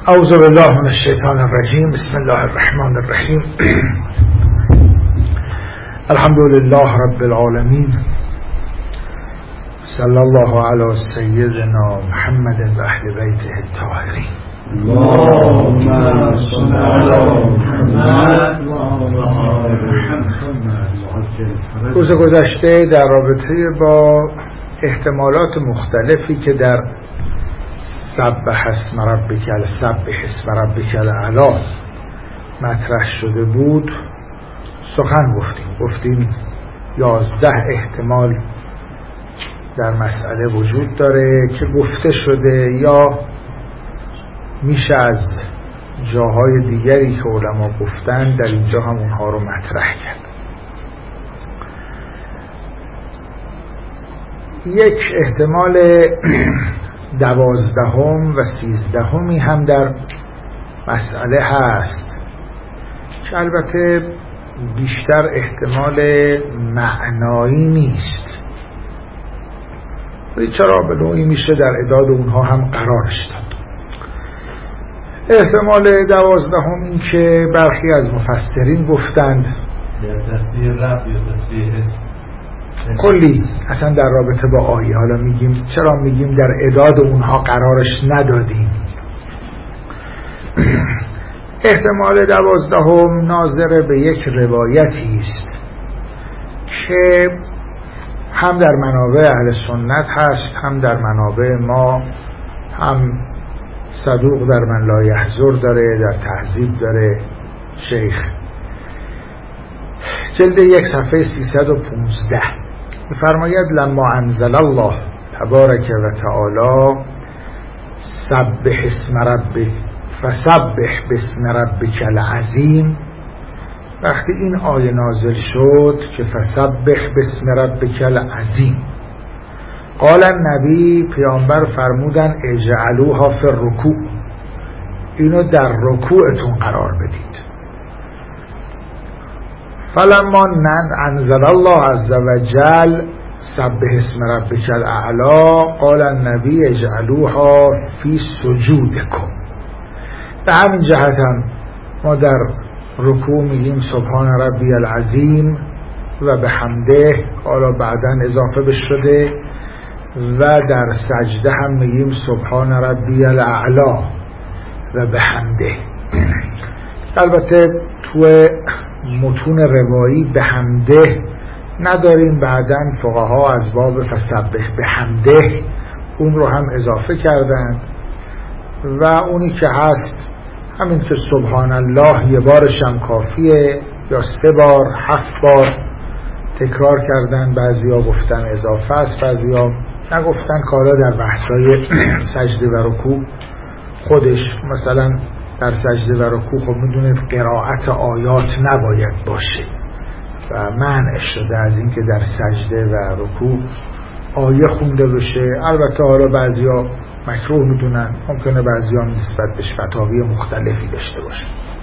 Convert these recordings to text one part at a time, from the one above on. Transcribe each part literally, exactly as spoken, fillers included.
اعوذ بالله من الشیطان الرجیم. بسم الله الرحمن الرحیم. الحمد لله رب العالمین. صلی الله علی سیدنا محمد و اهل بیته الطاهرین. اللهم صل علی محمد و آل محمد. روز گذشته در رابطه با احتمالات مختلفی که در سبح اسم ربک سبح اسم ربک الاعلی مطرح شده بود سخن گفتیم گفتیم یازده احتمال در مسئله وجود داره که گفته شده یا میشه از جاهای دیگری که علما گفتن در اینجا هم اونها رو مطرح کرد. یک احتمال دوازدهم و سیزدهمی هم در مسئله هست که البته بیشتر احتمال معنایی نیست، ولی چرا به نوعی میشه در اعداد اونها هم قرارش داد. احتمال دوازدهم این که برخی از مفسرین گفتند یا تصویر رب یا تصویر اسم کلی اصلا در رابطه با آیه. حالا میگیم چرا میگیم در اعداد اونها قرارش ندادیم. احتمال دوازدهم ناظر به یک روایتی است که هم در منابع اهل سنت هست هم در منابع ما، هم صدوق در من لا یحضر داره، در تهذیب داره شیخ جلد یک صفحه سیصد و پانزده می‌فرماید لما انزل الله تبارک و تعالی سبح اسم ربک فسبح باسم ربک العظیم، وقتی این آیه نازل شد که فسبح باسم ربک العظیم، قال النبی پیامبر فرمودن اجعلوها فی الرکوع، اینو در رکوعتون قرار بدید. فلما انزل الله عز وجل سبح اسم ربک الاعلی قال النبی اجعلوها فی سجودکم. به همین جهت هم ما در رکوع میگیم سبحان ربی العظیم و به حمده، حالا بعداً اضافه بشده، و در سجده هم میگیم سبحان ربی الاعلی و به حمده. البته تو متون روایی به حمده نداریم، بعداً فقها از باب فسبح به حمده اون رو هم اضافه کردند و اونی که هست همین که سبحان الله یه بارش هم کافیه یا سه بار هفت بار تکرار کردن. بعضیا گفتن اضافه است، بعضیا نگفتن. کالا در بحثای سجده و رکوع خودش مثلا در سجده و رکوع خب میدونید قرائت آیات نباید باشه و منع شده از اینکه در سجده و رکوع آیه خونده بشه. البته حالا بعضیا مکروه میدونن، ممکنه بعضیا نسبت بهش فتاوی مختلفی داشته باشه.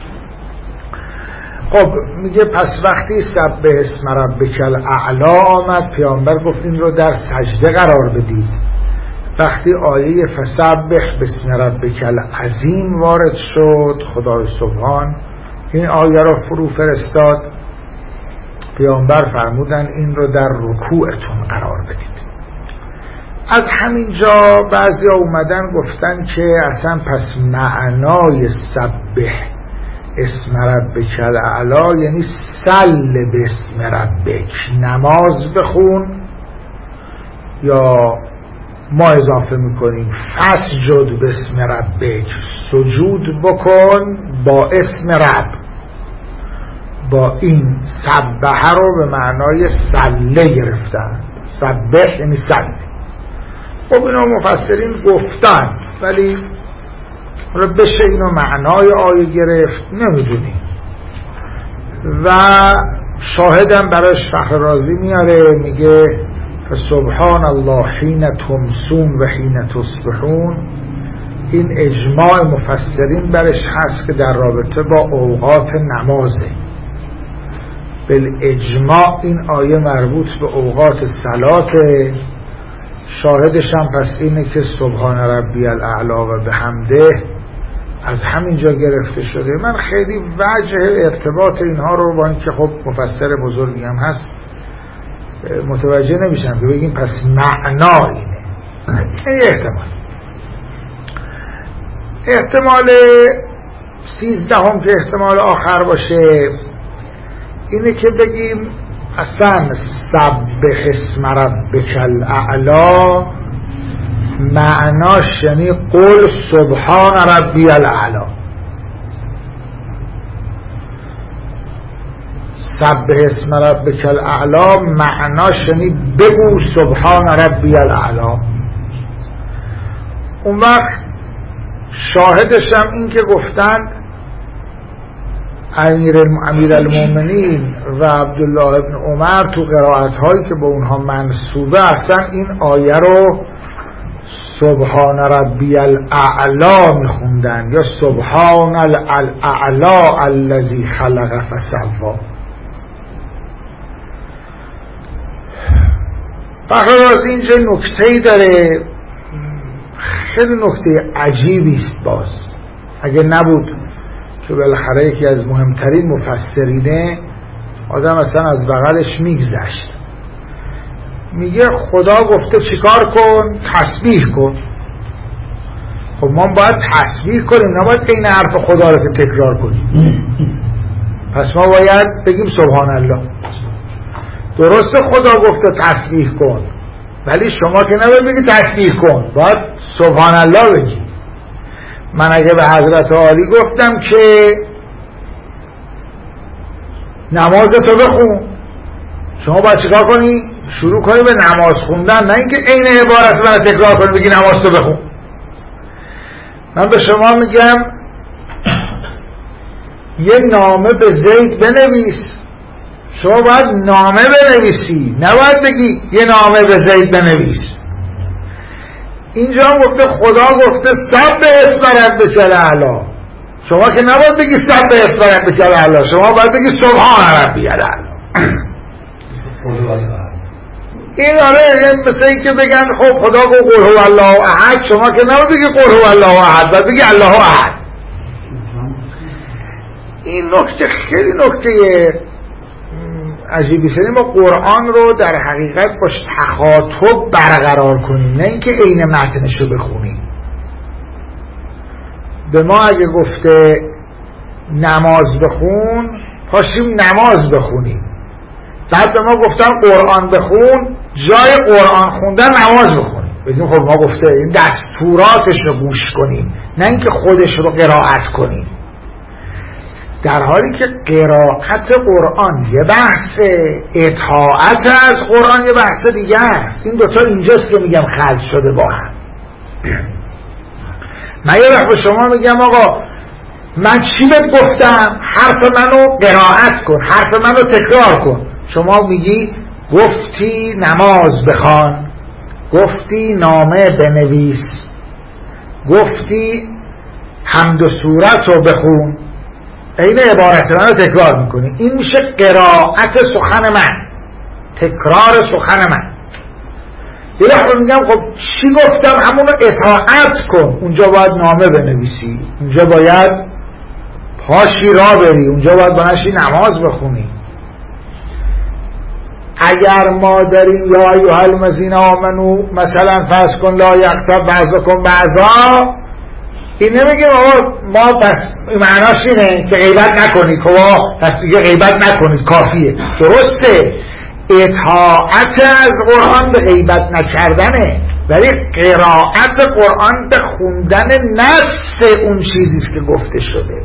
خب میگه پس وقتی سبح اسم ربک الاعلی آمد، پیامبر گفت این رو در سجده قرار بدید. وقتی آیه فسبح باسم ربک العظیم وارد شد، خدای سبحان این آیه رو فرو فرستاد، پیامبر فرمودن این رو در رکوعتون قرار بدید. از همین جا بعضی اومدن گفتن که اصلا پس معنای سبح اسم ربک الاعلی یعنی صل باسم ربک، نماز بخون، یا ما اضافه میکنیم فسجد باسم ربک، سجود بکن با اسم رب. با این سبح رو به معنای صله گرفتن، سبح یعنی صله. خب اینا مفسرین گفتن، ولی حالا بشه اینو معنای آیه گرفت نمیدونیم. و شاهدم براش فخر رازی میاره، میگه سبحان الله حین تمسون و حین تصبحون. این اجماع مفسرین برش هست که در رابطه با اوقات نمازه. بالاجماع این آیه مربوط به اوقات صلاته. شاهدش هم پس اینه که سبحان ربی الاعلی و بحمده از همینجا گرفته شده. من خیلی وجه ارتباط اینها رو با اینکه خب مفسر بزرگی هم هست متوجه نمیشم که بگیم پس معنا اینه. این احتمال احتمال سیزدهم که احتمال آخر باشه اینه که بگیم اصلا سبح اسم ربک الاعلی معناش یعنی قل سبحان ربی الاعلی. سبح اسم ربک الاعلی معناش یعنی بگو سبحان ربی الاعلی. اون وقت شاهدش هم این که گفتند امیر امیرالمومنین و عبدالله ابن عمر تو قرائت هایی که به اونها منسوبه اصلا این آیه رو سبحان ربی الاعلی میخوندن یا سبحان الاعلی الذی خلق فسوا. فقط از اینجا نکته‌ای داره، خیلی نکته عجیبی است. باز اگه نبود که بالاخره یکی از مهمترین مفسرینه آدم اصلا از بغلش میگذشت. میگه خدا گفته چیکار کن؟ تسبیح کن. خب ما باید تسبیح کنیم، نباید این حرف خدا رو که تکرار کنیم. پس ما باید بگیم سبحان الله. درسته خدا گفته تسبیح کن، ولی شما که نباید بگی تسبیح کن، باید سبحان الله بگی. من اگه به حضرت عالی گفتم که نماز تو بخون، شما باید چیکار کنی؟ شروع کنی به نماز خوندن، نه اینکه عین عبارت من تکرار کنی بگی نماز تو بخون. من به شما میگم یه نامه به زید بنویس، شما باید نامه بنویسی، نباید بگی یه نامه به زید بنویس. اینجا هم گفته خدا گفته سبح اسم ربک الاعلی، شما که نباید بگی سبح اسم ربک الاعلی، شما باید بگی سبحان ربی الاعلی. این آره مثل این که بگن خب خدا گفت قل هو الله احد، شما که نباید بگی قل هو الله احد، باید بگی الله احد. این نکته خیلی نکته عجیبی شدیم. ما قرآن رو در حقیقت باش تخاطب برقرار کنیم، نه اینکه عین متنش رو بخونیم. به ما اگه گفته نماز بخون، پاشیم نماز بخونیم. بعد به ما گفتن قرآن بخون، جای قرآن خوندن نماز بخونیم. بگیم خب ما گفته این دستوراتش رو گوش کنیم، نه اینکه خودش رو قرائت کنیم. در حالی که قرائت قرآن یه بحث، اطاعت از قرآن یه بحث دیگه است. این دوتا اینجاست که میگم خلط شده با هم. من یه وقت به شما میگم آقا من چی بهت گفتم؟ حرف منو قرائت کن، حرف منو تکرار کن. شما میگی گفتی نماز بخوان، گفتی نامه بنویس، گفتی حمد و سورت رو بخون، این عبارت من رو تکرار میکنی. این میشه قرائت سخن من، تکرار سخن من. یه لحظه میگم خب چی گفتم؟ همونو اطاعت کن. اونجا باید نامه بنویسی، اونجا باید پاشی را بری، اونجا باید بنشی نماز بخونی. اگر ما داریم یا ایها الذین آمنو مثلا فرض کن لا یغتب بعضکم بعضا، این نمیگیم آقا ما بس معناش اینه که غیبت نکنید، خب پس دیگه غیبت نکنید کافیه. درسته اطاعت از قرآن به غیبت نکردنه، ولی قرائت قرآن به خوندن نص اون چیزیست که گفته شده.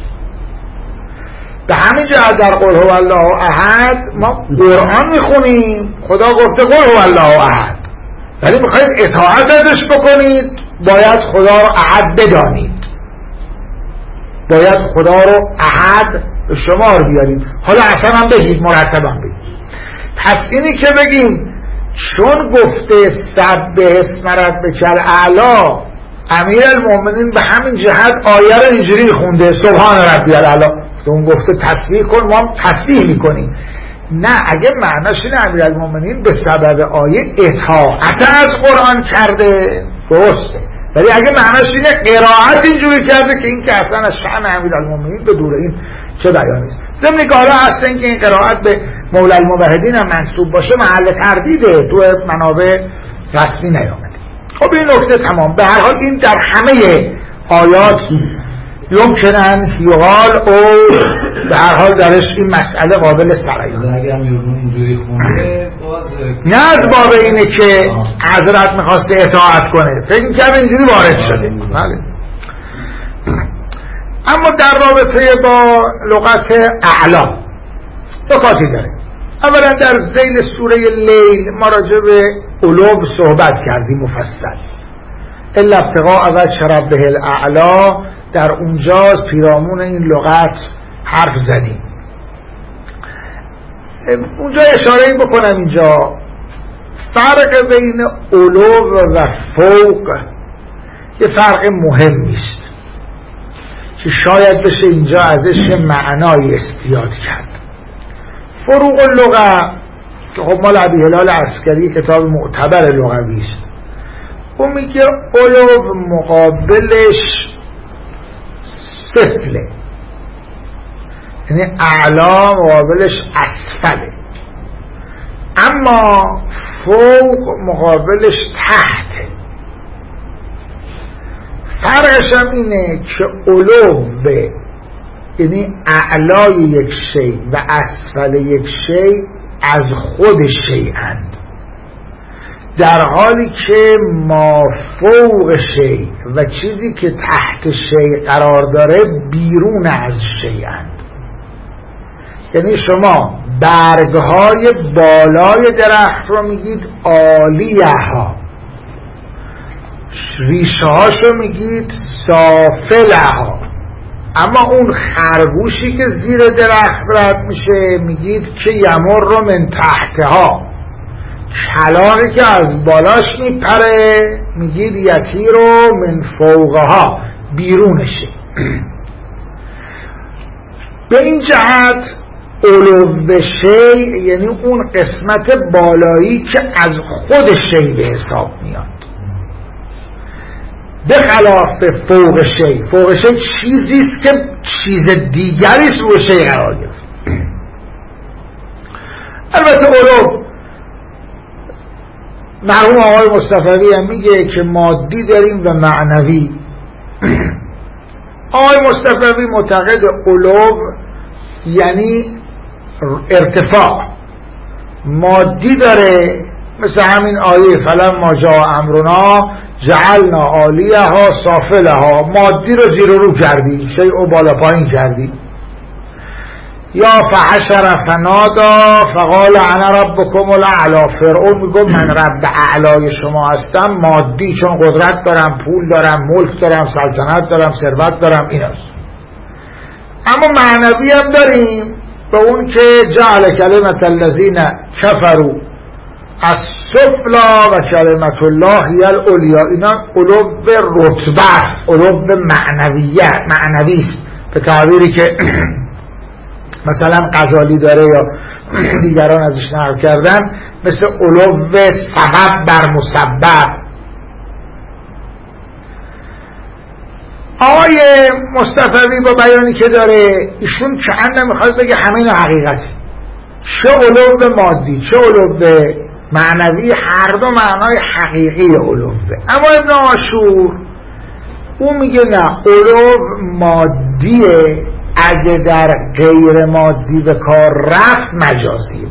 به همین جهت در قل هو الله احد ما قرآن میخونیم، خدا گفته قل هو الله احد، ولی میخواید اطاعت ازش بکنید باید خدا رو احد بدانید، باید خدا رو احد به شمار بیارید. حالا اصلا هم بگید، مرتبا بگید. پس اینی که بگیم چون گفته سبح اسم ربک الاعلی، امیر المؤمنین به همین جهت آیه رو اینجوری خونده سبحان ربی الاعلی، اون گفته تسبیح کن، ما هم تسبیح میکنیم. نه، اگه معناش اینه امیر المؤمنین به سبب آیه اطاعت از قرآن کرده، درسته، ولی اگه معناش اینه قرائت اینجوری کرده که این که اصلا از شأن امیرالمومنین به دور این چه بیانی است. ضمن که حالا اصلا اینکه این قرائت به مولا الموحدین هم منسوب باشه محل تردیده، تو منابع رسمی نیامده. خب این نکته تمام. به هر حال این در همه آیات یمکنن یقال او به هر حال درش این مسئله قابل سرایان. اگر میرون اینجوری خونده باز نه از باب اینه که حضرت میخواسته اطاعت کنه، فکر می‌کرد اینجوری وارد شده. بله. اما در رابطه با لغت اعلا نکاتی داره. اولا در ذیل سوره لیل ما راجع به علو صحبت کردیم مفصل. الا ابتغاء وجه ربه الاعلا، در اونجا پیرامون این لغت حرف زدیم. اونجا اشاره بکنم اینجا فرق بین علو و فوق یه فرق مهمی است که شاید بشه اینجا ازش معنای استیاد کرد. فروق اللغه که خب مال ابی هلال عسکری کتاب معتبر لغوی است، اون میگه علو مقابلش سفله، یعنی اعلا مقابلش اسفله، اما فوق مقابلش تحته. فرقش هم اینه که علو به یعنی اعلای یک شی و اسفل یک شی از خود شیئند، در حالی که ما فوق شی و چیزی که تحت شی قرار داره بیرون از شیئند. یعنی شما برگهای بالای درخت رو میگید عالیه ها، ریشه هاشو میگید سافله ها، اما اون خرگوشی که زیر درخت رد میشه میگید که یمر رو من تحتها، کلاغی که از بالاش میپره میگید یتی رو من فوقها، بیرونشه. به این جهت علو شی یعنی اون قسمت بالایی که از خود شی به حساب میاد، به خلاف فوق شی. فوق شی چیزیست که چیز دیگریست رو شی قرار گرفت. البته علو مرحوم آقای مصطفوی هم میگه که مادی داریم و معنوی. آقای مصطفوی معتقد علو یعنی ارتفاع مادی داره، مثل همین آیه فلما جاء امرنا جعلنا عالیها سافلها، مادی رو زیر و رو کردی، شیء بالا پایین کردی. یا فحشر فنادا فقال انا ربکم الاعلی، فرعون میگه من رب اعلای شما هستم، مادی چون قدرت دارم، پول دارم، ملک دارم، سلطنت دارم، ثروت دارم، این است. اما معنوی هم داریم به اون که جعل کلمت الذین کفروا السفلی و کلمت الله هی العلیا. اینا علو رتبه است، علو معنویت، معنوی است به تعبیری که مثلا غزالی داره یا دیگران ازش نقل کردن، مثل علو سبب بر مسبب. آقای مصطفوی با بیانی که داره ایشون چند نمیخواد بگه همه اینا حقیقتی، چه علو مادی چه علو معنوی، هر دو معنای حقیقی علو. اما ابن عاشور اون میگه نه، علو مادیه، اگه در غیر مادی به کار رفت مجازیه.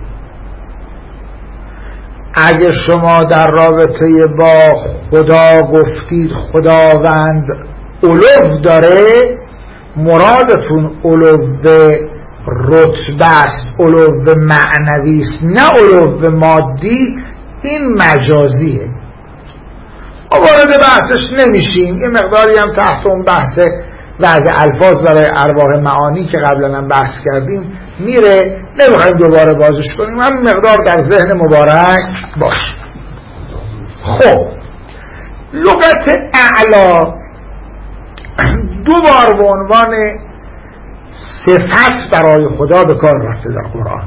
اگه شما در رابطه با خدا گفتید خداوند علو داره، مرادتون علو رتبه است، علو معنوی است، نه علو مادی، این مجازیه. وارد بحثش نمیشیم، یه مقداری هم تحت اون بحث وضع الفاظ برای ارواح معانی که قبلا هم بحث کردیم میره، نمیخوایم دوباره بازش کنیم، هم مقدار در ذهن مبارک باشه. خب لغت اعلا دو بار به عنوان صفت برای خدا به کار رفته در قرآن،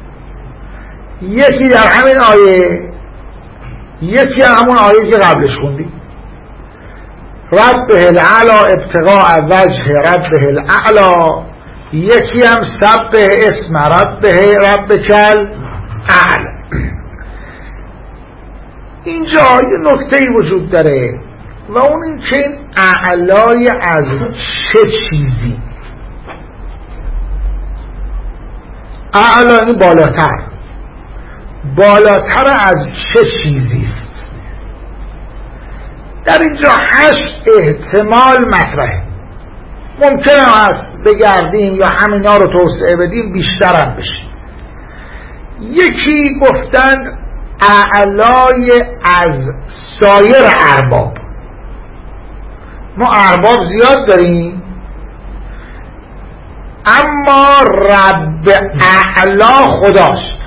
یکی در همین آیه، یکی همون آیه که قبلش خوندیم. ربه الاعلا ابتغاء وجه ربه الاعلا، یکی هم سبح اسم ربه ربک الاعلا. اینجا یه نکته‌ای وجود داره و اون این که این اعلای از چه چیزی؟ اعلا یعنی بالاتر، بالاتر از چه چیزی است؟ در اینجا هشت احتمال مطرحه، ممکنه است بگردیم یا همینا رو توسعه بدیم بیشتر هم بشه. یکی گفتند اعلای از سایر ارباب. ما ارباب زیاد داریم اما رب اعلا خداست،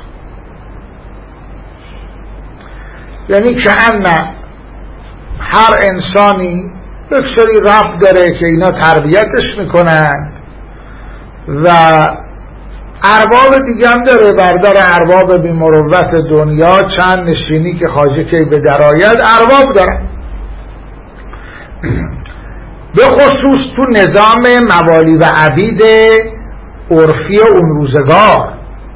یعنی که ان هر انسانی یک سری رب داره که اینا تربیتش میکنن و ارباب دیگه هم داره، بردار ارباب بی مروت دنیا، چند نشینی که خواجه که به درآید ارباب دارن. به خصوص تو نظام موالی و عبید عرفی اون روزگار.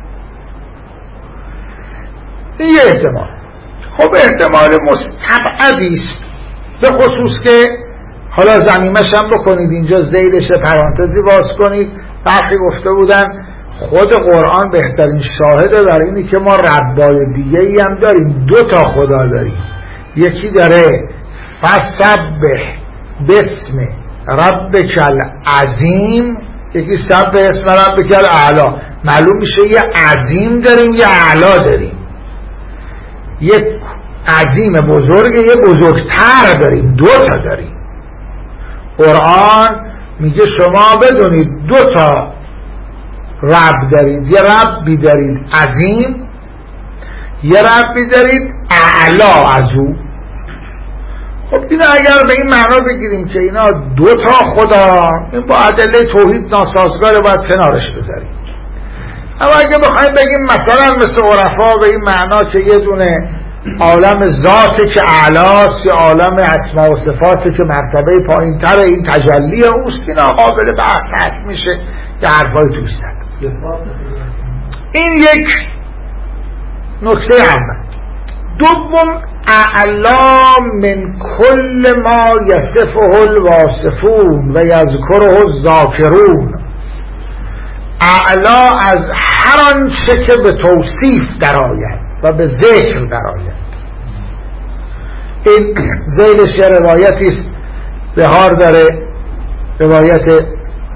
این یه احتمال. خب احتمال مستبعدی است، به خصوص که حالا زمیمش هم بکنید اینجا زیدش پرانتزی باز کنید. برخی گفته بودن خود قرآن بهترین شاهده برای اینی که ما ربای دیگه ای هم داریم، دو تا خدا داریم. یکی داره فسبح باسم ربک العظیم، یکی سبح اسم ربک الاعلی. معلوم میشه یه عظیم داریم یه اعلا داریم، یه عظیم بزرگ یه بزرگتر داریم، دو تا داریم. قرآن میگه شما بدونید دو تا رب دارید، یه ربی دارید عظیم، یه ربی دارید اعلا از او. خب اینا اگر به این معنا بگیریم که اینا دو تا خدا، این با ادله توحید ناسازگاره، باید کنارش بذاریم. اما اگه بخوایم بگیم مثلا مثل عرفا به این معنا که یه دونه عالم ذاته که اعلاست، یا عالم اسما و صفاته که مرتبه پایین تر این تجلی اوست، اینا قابل بحث هست، میشه که حرفای توست. این یک نکته اول. دوم اعلا من کل ما یصفه الواصفون و یذکره الذاکرون. اعلا از هر آنچه که به توصیف درآید و به ذکر درآید. این ذیلش یه روایتی است بهار داره، روایت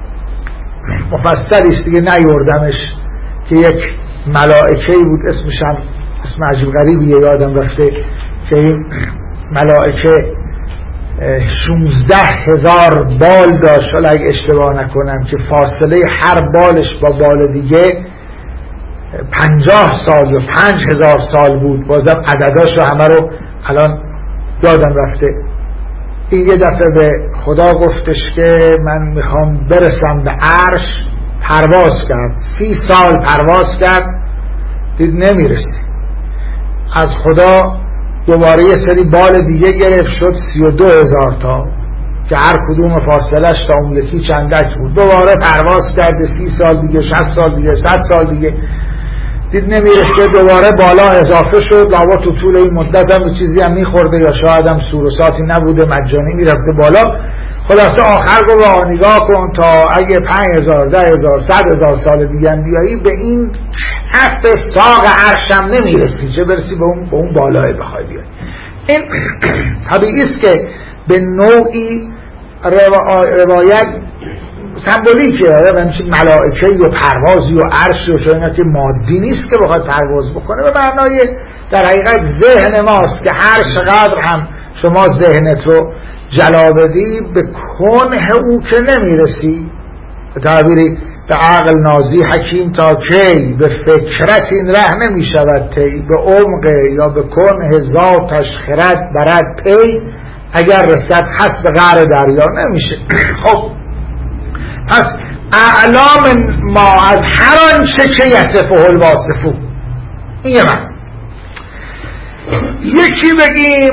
مفصلی است دیگه نیوردمش، که یک ملائکه‌ای بود، اسمش هم اسم عجیب غریبیه یادم رفته، که این ملائکه شونزده هزار بال داشت، حالا اگه اشتباه نکنم که فاصله هر بالش با بال دیگه پنجاه سال یا پنج هزار سال بود. بازم عدداش رو همه رو الان یادم رفته. این یه دفعه به خدا گفتش که من میخوام برسم به عرش، پرواز کرد، سی سال پرواز کرد، دید نمیرسی. از خدا دوباره یه سری بال دیگه گرفت، شد سی و دو هزار تا که هر کدوم فاصلش تا اون یکی چندک بود. دوباره پرواز کرده، سی سال دیگه، شصت سال دیگه، صد سال دیگه، دید نمیرسه. دوباره بالا اضافه شد، لابا تو طول این مدت هم چیزی هم میخورده یا شاید هم سوروساتی نبوده، مجانی میرفته بالا. خلاصه آخر گفت آقا نگاه کن تا اگه پنج هزار، ده هزار، صد هزار سال دیگه هم بیایی به این کف ساق عرشم نمیرسی، چه برسی به اون, به اون بالای بخوای بیایی. این طبیعی است که به نوعی روایت سمبولیکه، یعنی ملائکه یا پروازی و عرشی و شاینا که مادی نیست که بخواد پرواز بکنه، به معنای در حقیقت ذهن ماست که هر چقدر هم شما ذهنت رو جلا بدی به کنه او که نمیرسی. به تعبیری به عقل نازی حکیم تا کی، به فکرت این ره نمی شود تی، به عمق یا به کنه ذاتش خرد برد پی، اگر رسد خس به غر دریا نمیشه. خب پس اعلام ما از هر آنچه که یصفه الواصفون. این یه من. یکی بگیم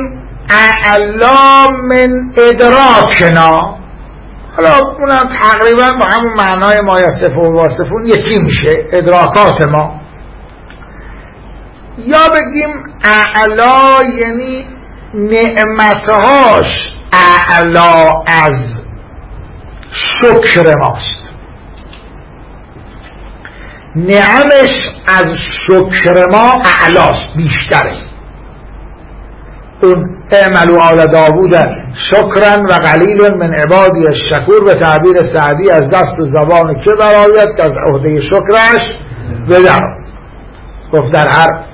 اعلا من ادراکنا، حالا اونم تقریبا با همون معنای ما یصف و واصفون یکی میشه، ادراکات ما. یا بگیم اعلا یعنی نعمتهاش اعلا از شکر ماست، نعمش از شکر ما اعلاست، بیشتره. اون اعملوا آل داوود شکرا و قلیل من عبادی الشکور، به تعبیر سعدی از دست و زبان که برآید که از عهده شکرش بدر. گفت در هر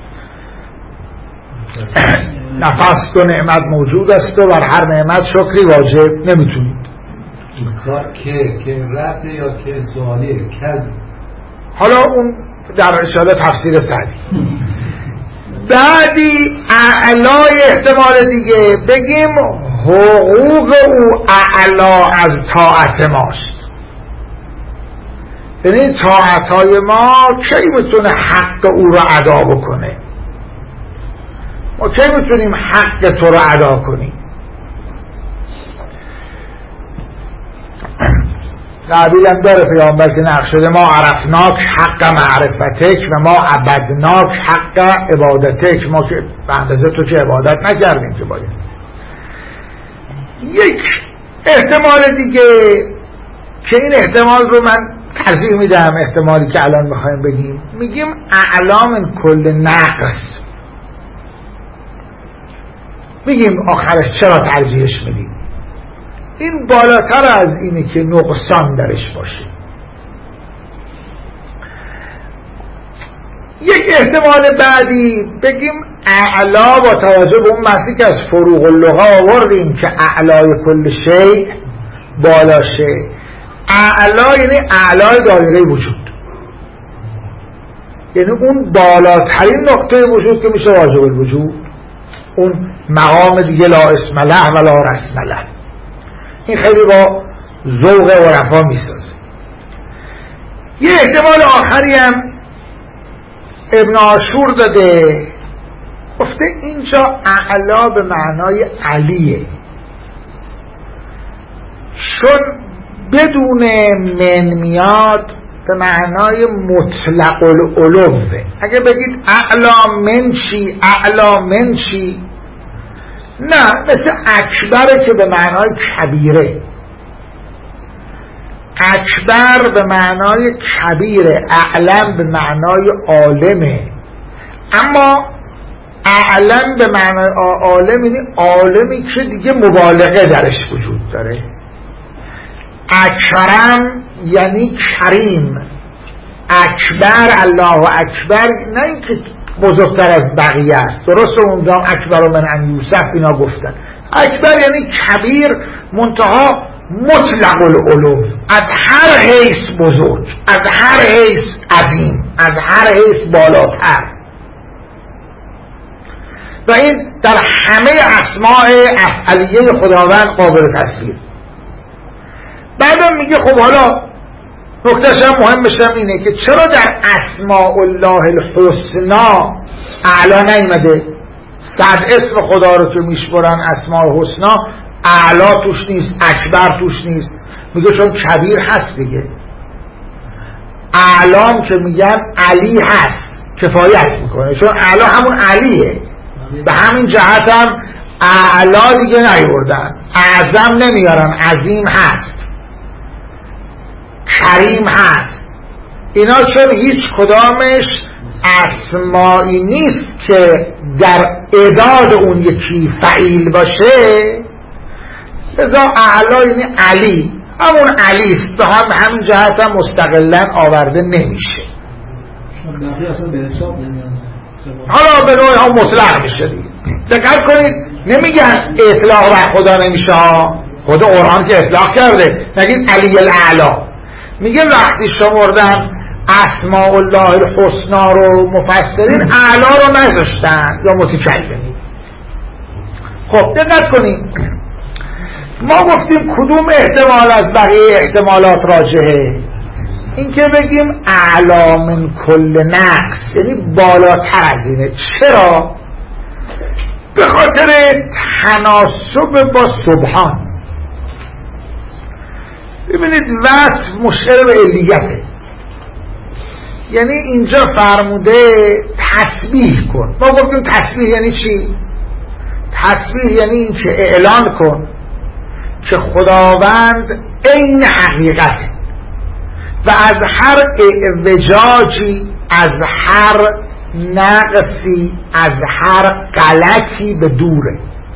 نفس و نعمت موجود است و بر هر نعمت شکری واجب نمیتونید. که که رفت یا که سوالیه کز، حالا اون در اشاره تفسیر سعدی. بعدی اعلای احتمال دیگه بگیم حقوق او اعلا از طاعت ماست، یعنی طاعتهای ما کی میتونه حق او رو ادا بکنه، ما کی میتونیم حق تو رو ادا کنیم. تعبیرم داره پیامبر که نقشده ما عرفناک حق معرفتک و ما عبدناک حق عبادتک، ما که به اندازه تو که عبادت نکردیم که باید. یک احتمال دیگه که این احتمال رو من ترجیح میدم، احتمالی که الان میخوایم بگیم، میگیم اعلا من کل نقص. میگیم آخرش چرا ترجیحش میدیم؟ این بالاتر از اینه که نقصان درش باشه. یک احتمال بعدی بگیم اعلا با توجه به اون معنی که از فروغ اللغه آوردیم که اعلای کل شیء بالا شیء. اعلا یعنی اعلای دایره وجود، یعنی اون بالاترین نقطه وجود که میشه واجب الوجود، اون مقام دیگه لا اسم له و لا رسم له. این خیلی با ذوق عرفا میسازه. یه احتمال آخری هم ابن عاشور داده، گفته اینجا اعلا به معنای علیه، چون بدون من میاد به معنای مطلق العلوه. اگه بگید اعلا من چی اعلا من چی، نه، مثل اکبره که به معنای کبیره. اکبر به معنای کبیره، اعلم به معنای عالمه. اما اعلم به معنای عالم یعنی عالمی که دیگه مبالغه درش وجود داره. اکرم یعنی کریم. اکبر، الله اکبر، نه اینکه بزرگتر از بقیه است. درست اونجا اکبر من ان یوسف اینا گفتن. اکبر یعنی کبیر منتها مطلق العلو، از هر حیث بزرگ، از هر حیث عظیم، از هر حیث بالاتر. و این در همه اسماء افعالیه خداوند قابل تصویر. بعدم میگه خب حالا نکتهش هم مهمش هم اینه که چرا در اسماء الله الحسنا اعلا نیمده؟ صد اسم خدا رو که میشمرن اسماء حسنا اعلا توش نیست، اکبر توش نیست. میگه چون کبیر هست دیگه. اعلام که میگن علی هست کفایت میکنه، چون اعلا همون علیه. به همین جهت هم اعلا دیگه نیوردن، اعظم نمیارن، عظیم هست، کریم هست. اینا چون هیچ کدامش اسمایی نیست که در اعداد اون یکی فعیل باشه، لذا اعلا یعنی علی، همون علی است. به هم همین جهت هم مستقلا آورده نمیشه. حالا به نوعی ها مطلق میشه دیگه. دقت کنید نمیگن اطلاق بر خدا نمیشه، خدا قرآن که اطلاق کرده، نگید علی الاعلا. میگه وقتی شمردن اسماء الله الحسنا رو مفسرین اعلا رو نذاشتن یا متکلمین. خب دقت کنید ما گفتیم کدوم احتمال از بقیه احتمالات راجحه؟ این که بگیم اعلا من کل نقص، یعنی بالاتر از اینه. چرا؟ به خاطر تناسب با سبحان. ببینید وصف مشکل به علیته، یعنی اینجا فرموده تسبیح کن. ما گفتیم تسبیح یعنی چی؟ تسبیح یعنی این که اعلان کن که خداوند عین حقیقته و از هر اعوجاجی، از هر نقصی، از هر غلطی به دوره.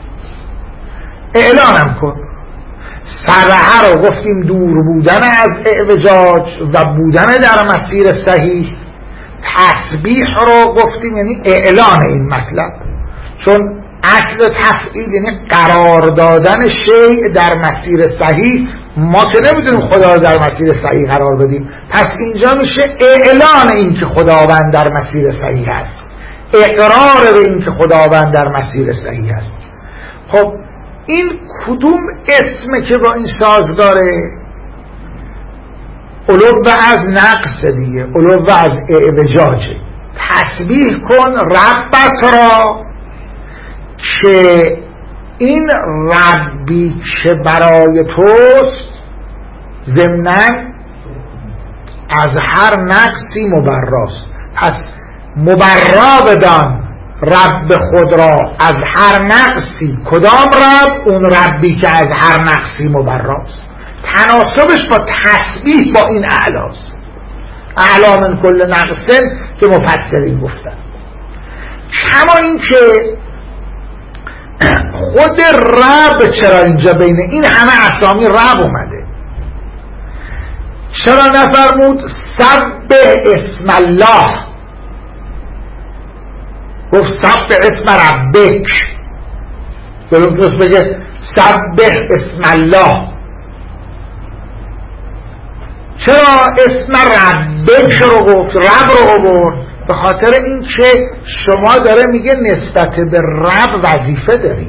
اعلانم کن. سرعه رو گفتیم دور بودن از اعوجاج و بودن در مسیر صحیح. تسبیح رو گفتیم یعنی اعلان این مطلب، چون اصل تفعیل یعنی قرار دادن شیء در مسیر صحیح. ما که نمیدونیم خدا رو در مسیر صحیح قرار بدیم، پس اینجا میشه اعلان این که خداوند در مسیر صحیح است، اقرار به این که خداوند در مسیر صحیح است. خب این کدوم اسمه که با این سازگاره؟ علو از نقص دیگه، علو از اعوجاجه. تسبیح کن ربت را که این ربی که برای توست ضمناً از هر نقصی مبراست. پس مبرا بدان رب خود را از هر نقصی. کدام رب؟ اون ربی که از هر نقصی مبراست. تناسبش با تسبیح با این اعلاست. اعلا من کل نقصن که مفسرین گفتن. کما این که خود رب چرا اینجا بین این همه اسامی رب اومده؟ چرا نفرمود سبح اسم الله؟ گفت سبح اسم ربک. دلون درست بگه سبح اسم الله. چرا اسم ربک رو گفت؟ رب رو گفت به خاطر این که شما داره میگه نسبت به رب وظیفه داری،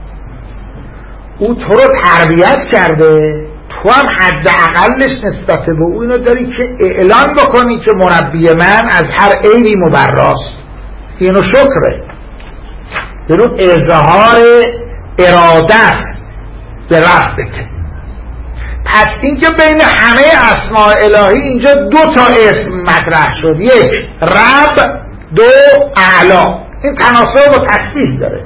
او تو رو تربیت کرده، تو هم حداقلش نسبت به او اینو داری که اعلان بکنی که مربی من از هر عیبی مبراست. اینو شکره، اینو اظهار ارادت به ربته. پس این که بین همه اسماء الهی اینجا دو تا اسم مطرح شد، یک رب، دو اعلا. این تناسب با تسبیح داره.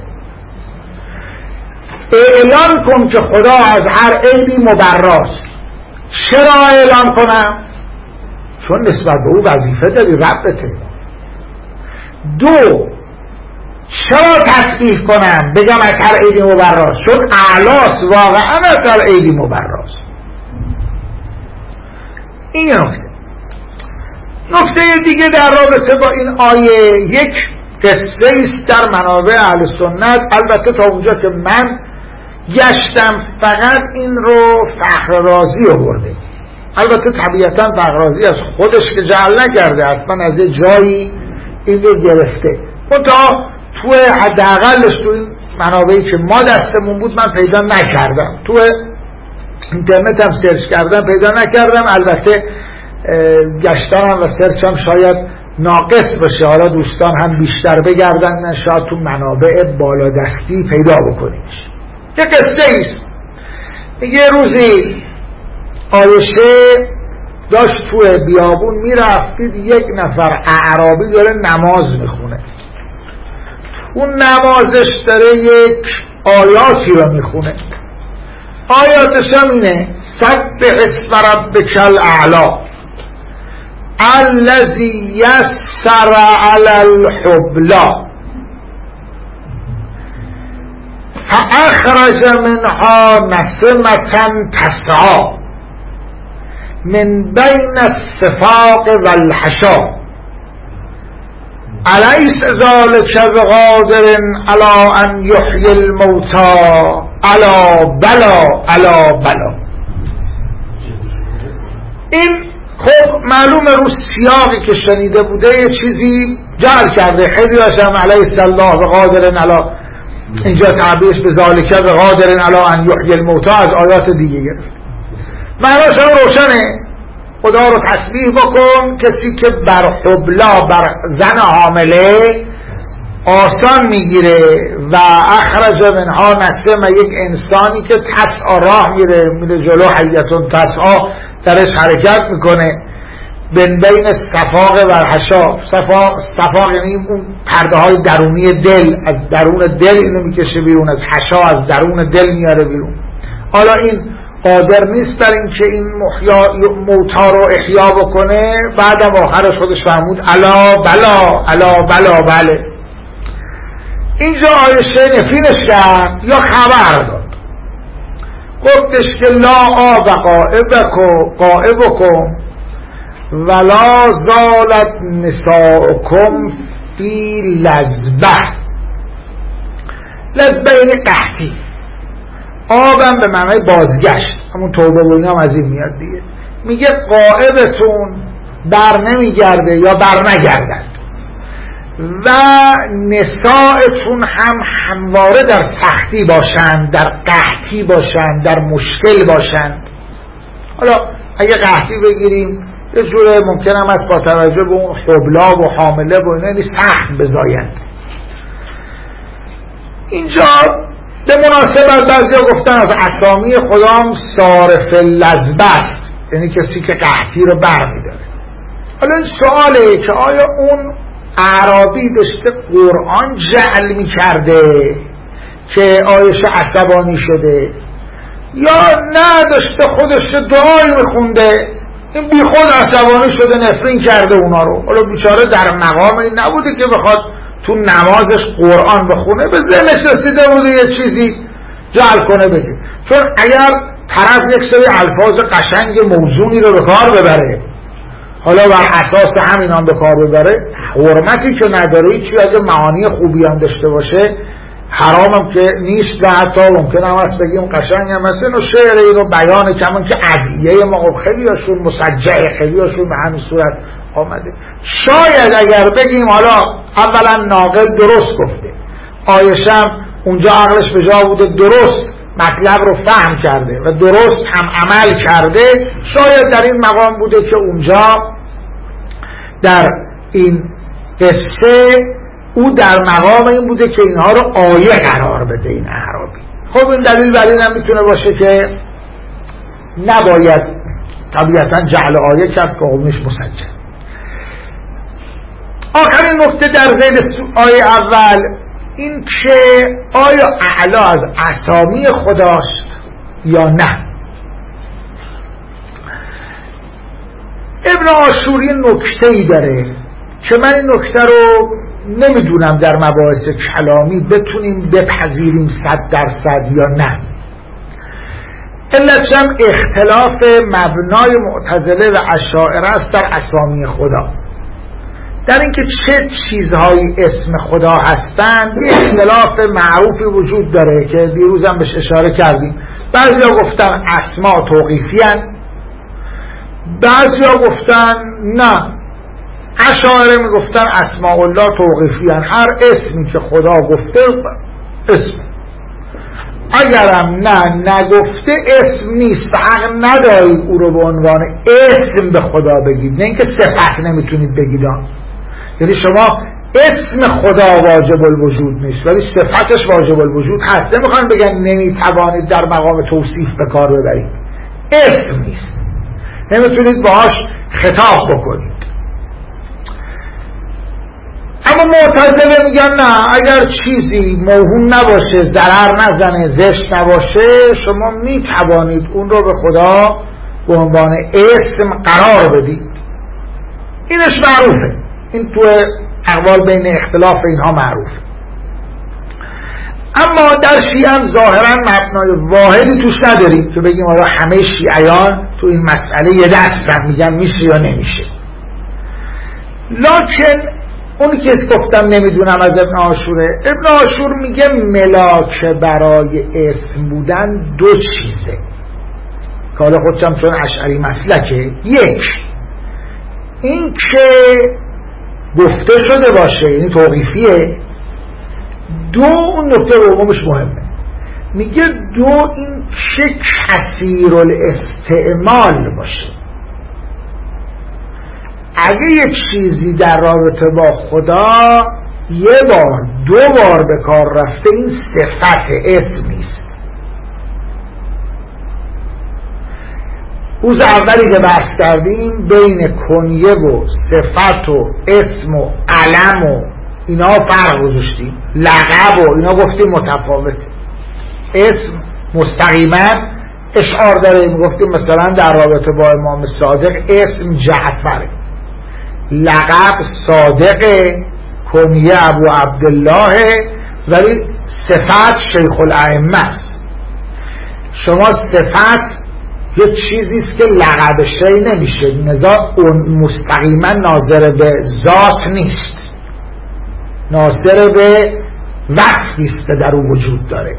اعلان کن که خدا از هر عیبی مبراست. چرا اعلان کنم؟ چون نسبت به او وظیفه داری، ربته. دو چرا تسبیح کنم بگم از هر عیبی مبراست؟ چون اعلاست، واقعا از هر عیبی مبراست. این نکته. نکته دیگه در رابطه با این آیه، یک قصه است در منابع اهل سنت. البته تا اونجا که من گشتم فقط این رو فخر رازی آورده. البته طبیعتا فخر رازی از خودش که جعل نکرده، حتما از یه جایی این رو گرفته. منتها تو حداقلش تو این منابعی که ما دستمون بود من پیدا نکردم. تو اینترنت هم سرچ کردم پیدا نکردم. البته گشتنم و سرچم شاید ناقص باشه، حالا دوستان هم بیشتر بگردن شاید تو منابع بالادستی پیدا بکنیمش. یه قصه ایست. یه روزی عایشه داشت تو بیابون میرفتید، یک نفر اعرابی داره نماز میخونه. تو نمازش داره یک آیاتی رو میخونه. آیاتش هم اینه سبح اسم ربک الاعلی الذی یسر علی الحبلی فاخرج منها نسمة تسعى من بین الصفاق والحشا الیس ذلک بقادر علی ان یحیی الموتی الا بلا الا بلا. این خب معلومه رو سیاقی که شنیده بوده یه چیزی جعل کرده. خیلی هاشم علیه الله بقادر علی، اینجا تعبیرش به ذالک بقادر علی ان یحیی الموتی از آیات دیگه گرفت. معناش هم روشنه. خدا رو تسبیح بکن، کسی که بر حبلا، بر زن حامله آسان میگیره و اخرج منها نسم، یک انسانی که تسعا راه میره میره جلو، حیاتون تسعا درش حرکت میکنه، بین بین صفاق و حشا. صفاق, صفاق یعنی اون پرده های درونی دل، از درون دل اینو میکشه بیرون، از حشا از درون دل میاره بیرون. حالا این قادر نیست در این که این موتا رو احیا بکنه. بعدم آخرش خودش فرمود الا بلا الا بلا بله. اینجا آیشه نفرینش کرد یا خبر داد، گفتش که لا آب قائبکم ولا زالت نساؤکم فی لذبه. لذبه یعنی قحطی، آبم به معنای بازگشت، همون توبه و اینا از این میاد دیگه. میگه قائبتون بر نمیگرده یا بر نگردد و نسائتون هم همواره در سختی باشند، در قحطی باشند، در مشکل باشند. حالا اگه قحطی بگیریم یه جوره ممکن هم است با توجه به اون حبلاب و حامله و اینا یعنی سخت بزایند. اینجا به مناسبت بعضیا گفتن از اسامی خدام صارف اللذبه است، یعنی کسی که قحطی رو بر میداره. حالا این سواله که آیا اون اعرابی داشته قرآن جعل میکرده که آیش عصبانی شده، یا نه داشته خودش دعایی میخونده، این بی خود عصبانی شده نفرین کرده اونا رو. حالا بیچاره در مقام این نبوده که بخواد تو نمازش قرآن بخونه، به ذهنش رسیده بوده یه چیزی جعل کنه بگه. چون اگر طرف یک سری الفاظ قشنگ موزونی رو به کار ببره، حالا بر اساس همین هم به کار ببره، حرمتی که نداره چی، اگه معانی خوبی هم داشته باشه حرامم که نیست و حتی ممکن هم هست بگیم قشنگ هم هست. اینو شعر اینو بیانه، کمان که عدیه ما خیلی هاشون مسجعه، خیلی هاشون به همین صورت آمده. شاید اگر بگیم حالا اولا ناقل درست گفته، آیشم اونجا عقلش به جا بوده، درست مطلب رو فهم کرده و درست هم عمل کرده، شاید در این مقام بوده که اونجا در این قصه او در مقام این بوده که اینها رو آیه قرار بده این اعرابی. خب این دلیل بر این هم میتونه باشه که نباید طبیعتا جعل آیه کرد که قومش مسجل. آخرین نکته در ذیل آیه اول این که آیا اعلا از اسامی خداست یا نه. ابن عاشوری نکته‌ای داره که من این نکته رو نمیدونم در مباحث کلامی بتونیم بپذیریم صد درصد یا نه. علتش هم اختلاف مبنای معتزله و اشاعره است در اسامی خدا، در اینکه چه چیزهایی اسم خدا هستند. اختلاف معروفی وجود داره که دیروز هم بهش اشاره کردیم. بعضیا گفتن اسما توقیفی هستند، بعضیا گفتن نه، اشاعره میگفتن اسماء الله توقیفی هستند، هر اسمی که خدا گفته اسم، اگرم نه نگفته اسم نیست و حق ندارید او رو به عنوان اسم به خدا بگید، نه اینکه صفت نمیتونید بگید. یعنی شما اسم خدا واجب الوجود نیست ولی صفتش واجب الوجود هست. نمیخوان بگن نمیتوانید در مقام توصیف به کار ببرید، اسم نیست، نمیتونید باهاش خطاب بکنید. اما معتزله میگن نه، اگر چیزی موهوم نباشه، ضرر نزنه، زشت نباشه، شما میتوانید اون رو به خدا به عنوان اسم قرار بدید. اینش معروفه، این تو اقوال بین اختلاف اینها معروفه. اما در شیعه هم ظاهرا مبنای واحدی توش نداریم که بگیم آره همه شیعیان تو این مسئله یه دستن، میگن میشه یا نمیشه. لکن اونی که گفتم نمیدونم از ابن عاشوره، ابن عاشور میگه ملاک برای اسم بودن دو چیزه که حالا خودشم چون اشعری مسلکه، یک این که گفته شده باشه یعنی توقیفیه، دو اون نکته دومش مهمه، میگه دو این که کثیر الاستعمال باشه. اگه یک چیزی در رابطه با خدا یه بار دو بار به کار رفته این صفت اسم نیست. روز اولی که بحث کردیم بین کنیه و صفت و اسم و علم و اینا فرق گذاشتیم، لقب و اینا گفتیم متفاوته. اسم مستقیما اشعار داره، میگفتیم مثلا در رابطه با امام صادق اسم جعفره، لقب صادقه، کنیه ابو عبدالله، ولی صفت شیخ الائمه است. شما صفت یه چیزیست که لقب شی نمیشه، لذا اون مستقیما ناظر به ذات نیست، ناظر به وصفیست که در اون وجود داره.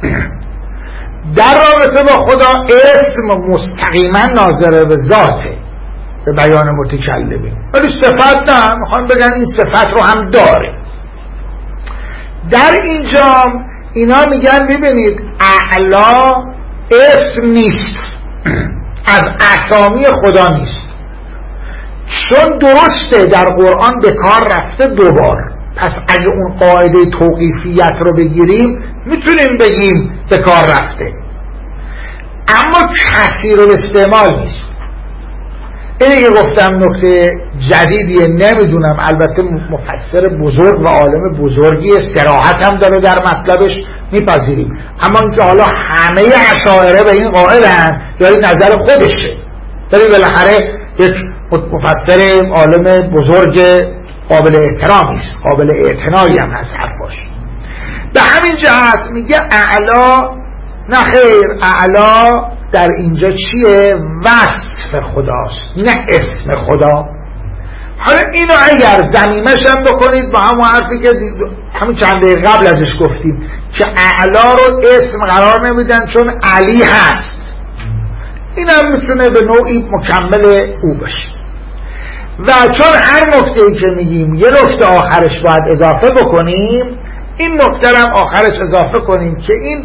در رابطه با خدا اسم مستقیما ناظر به ذاته، به بیان متکلمین، ولی صفت نه، میخوام بگن این صفت رو هم داره. در اینجا اینا میگن ببینید اعلا اسم نیست، از اسامی خدا نیست، چون درسته در قرآن به کار رفته دوبار. پس اگه اون قاعده توقیفیت رو بگیریم میتونیم بگیم به کار رفته، اما کثیر الاستعمال نیست. اینه که گفتم نکته جدیدیه، نمیدونم، البته مفسر بزرگ و عالم بزرگی صراحت هم داره در مطلبش، میپذیریم، اما اینکه حالا همه اشاعره به این قائلن یا این نظر خودشه، ولی بالاخره یک مفسر عالم بزرگ قابل احترامی است، قابل اعتنایی هم هست حرفاش. به همین جهت میگه اعلا، نه خیر، اعلا در اینجا چیه؟ وصف خداست، نه اسم خدا. حالا اینو اگر ضمیمش هم بکنید با همون حرفی که همین چند دقیقه قبل ازش گفتیم که اعلا رو اسم قرار نمیدن چون علی هست، این هم میتونه به نوعی مکمل او باشه. و چون هر نکته‌ای که میگیم یه نکته آخرش باید اضافه بکنیم، این نکته هم آخرش اضافه کنیم که این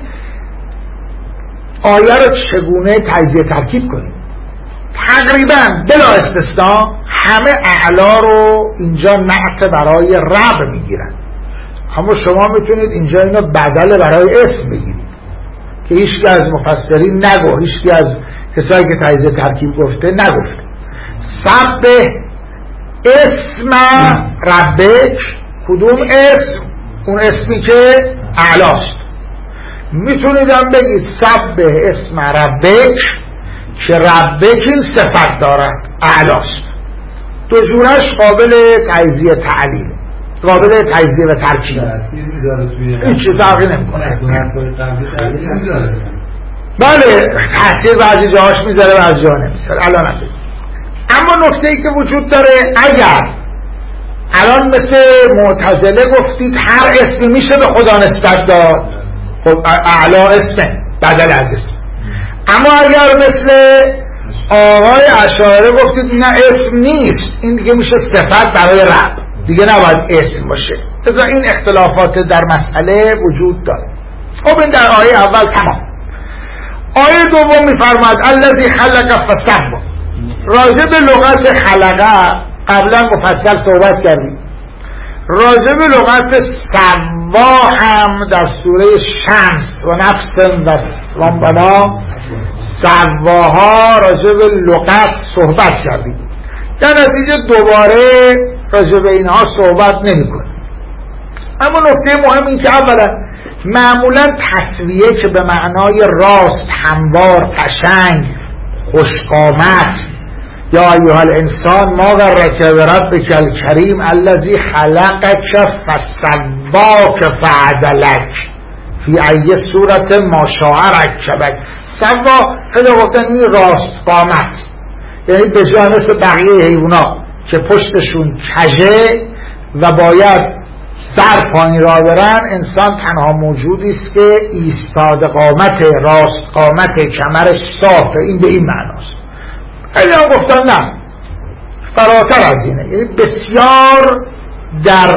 آیه رو چگونه تجزیه ترکیب کنیم. تقریبا بلا استثناء همه اعلا رو اینجا نعت برای رب میگیرن، اما شما میتونید اینجا اینو بدل برای اسم بگیرید که هیچکی از مفسرین نگو، هیچکی از کسایی که تجزیه ترکیب گفته نگفته. سبح اسم ربک، کدوم اسم؟ اون اسمی که اعلاست. میتونید هم بگید سبح اسم ربک که ربک این صفت دارد، اعلاست. دو جورش قابل تجزیه تعلیل، قابل تجزیه و ترکیب، این چیز فرقی نمیکنه. بله تاثیر بعضی جاهاش میذاره بعضی جاها نمیذاره، الان هم بگید. اما نکته ای که وجود داره، اگر الان مثل معتزله گفتید هر اسمی میشه به خدا نسبت داد، خب اعلا اسمه بدل از اسم. اما اگر مثل آقای اشاعره گفتید نه اسم نیست، این دیگه میشه صفت برای رب، دیگه نباید اسم باشه. لذا این اختلافات در مسئله وجود داره. خب این در آیه اول تمام. آیه دوم میفرماد الذی خلق فسوى. راجع به لغت خلقه قبلا مفصل صحبت کردیم. راجع به لغت سوا هم در سوره شمس و نفس و بنا سواها راجع به لغت صحبت کردیم. در نتیجه دوباره راجع به اینها صحبت نمی کنیم. اما نکته مهم این که اولا معمولا تسویه که به معنای راست، هموار، قشنگ، خوشقامت، یا ایها الانسان ما غرک بربک الکریم الذی خلقک فسواک فعدلک فی ای صورت ما شاء رکبک. سوا خیلی گفتن این راست قامت، یعنی به جای مثل بقیه حیونا که پشتشون کژه و باید سر پایین را برن، انسان تنها موجودی است که ایستاد قامت، راست قامت، کمرش صافه. این به این معناست. خیلی هم گفتن نه، فراتر از اینه، یعنی بسیار در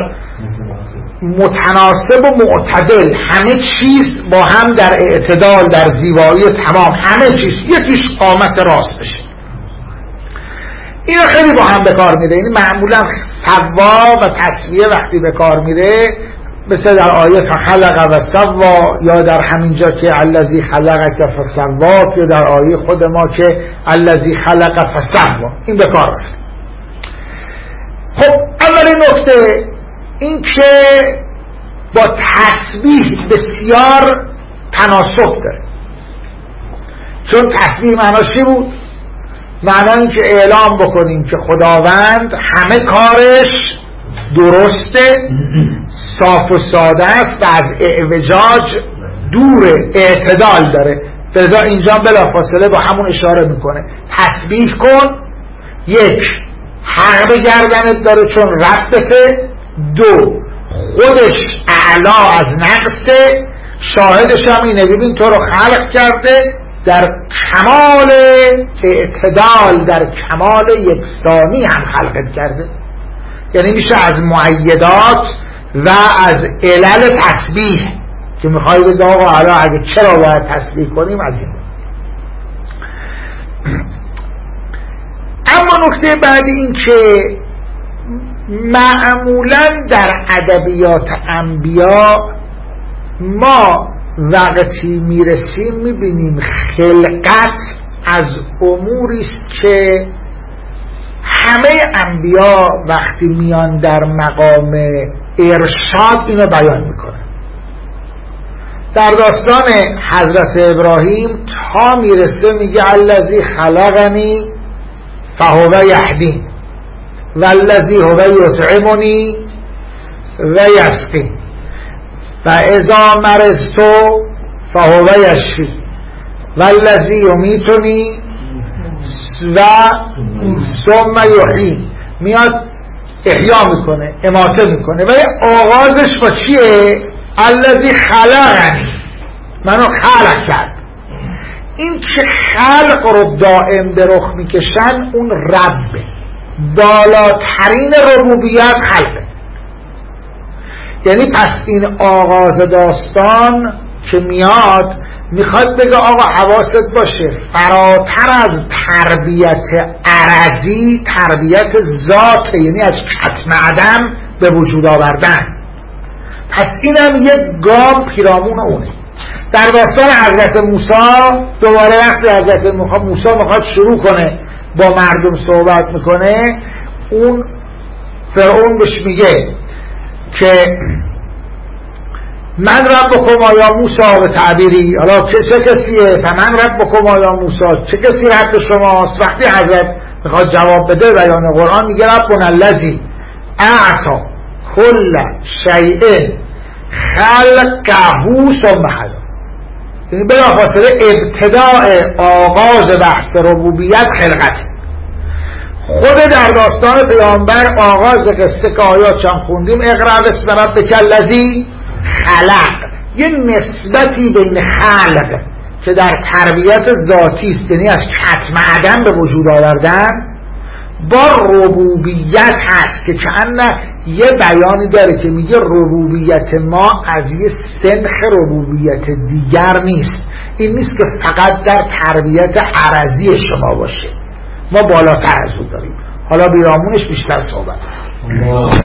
متناسب و معتدل، همه چیز با هم در اعتدال، در زیبایی تمام، همه چیز یکیش قامت راست بشه. اینا خیلی با هم به کار میره. یعنی معمولا سوا و تسویه وقتی به کار میره، مثل در آیه فخلق و سوا، یا در همین جا که الذی خلقک فسواک، یا در آیه خود ما که الذی خلق فسوا، این به کار رفت. خب اولین نکته این که با تسبیح بسیار تناسب داره، چون تسبیح معناش چی بود؟ معنی این که اعلام بکنیم که خداوند همه کارش درسته، صاف و ساده است و از اعوجاج دوره، اعتدال داره. لذا اینجا بلافاصله با همون اشاره میکنه تسبیح کن، یک حق به گردنت داره چون ربته، دو خودش اعلا از نقصه، شاهدش هم اینه ببین تو رو خلق کرده در کمال اعتدال، در کمال یکسانی هم خلقت کرده. یعنی میشه از مؤیدات و از علل تسبیح که میخوایی بگه آقا حالا اگه چرا باید تسبیح کنیم از این. اما نکته بعدی این که معمولا در ادبیات انبیا ما وقتی میرسیم میبینیم خلقت از اموری است که همه انبیا وقتی میان در مقام ارشاد اینو بیان میکنن. در داستان حضرت ابراهیم تا میرسه میگه الذی خلقنی فهو یهدین والذی هو یطعمنی و یسقین و اذا مرضت فهو یشفی والذی یمیتنی و ثم یحیی. میاد احیا میکنه، اماته میکنه، ولی آغازش با چیه؟ الذی خلقنی، منو خلق کرد. این که خلق رو دائم به رخ میکشن اون ربه، بالاترین ربوبیت خلقه. یعنی پس این آغاز داستان که میاد میخواد بگه آقا حواست باشه فراتر از تربیت عرضی تربیت ذات، یعنی از کتم عدم به وجود آوردن. پس اینم یک گام پیرامون اونه. در داستان حضرت موسی دوباره وقتی حضرت موسی میخواد شروع کنه با مردم صحبت میکنه، اون فرعون بهش میگه که من ربکم یا موسی به تعبیری، حالا چه, چه کسیه؟ فمن ربکم یا موسی، چه کسی رب شماست؟ وقتی حضرت میخواد جواب بده بیان قرآن میگه ربنا الذی اعطی کل شیء خلقه ثم هدی. یعنی بلافاصله ابتداء آغاز بحث ربوبیت خلقته. خود در داستان پیامبر آغاز قصه که آیات چم خوندیم اقرأ باسم ربک الذی خلق، یه نسبتی بین خلق که در تربیت ذاتی است، یعنی از کتم عدم به وجود آوردن، با ربوبیت هست که کأنه یه بیانی داره که میگه ربوبیت ما از یه سنخ ربوبیت دیگر نیست. این نیست که فقط در تربیت عرضی شما باشه، ما بالاتر از اون داریم. حالا بیرامونش بیشتر صحبت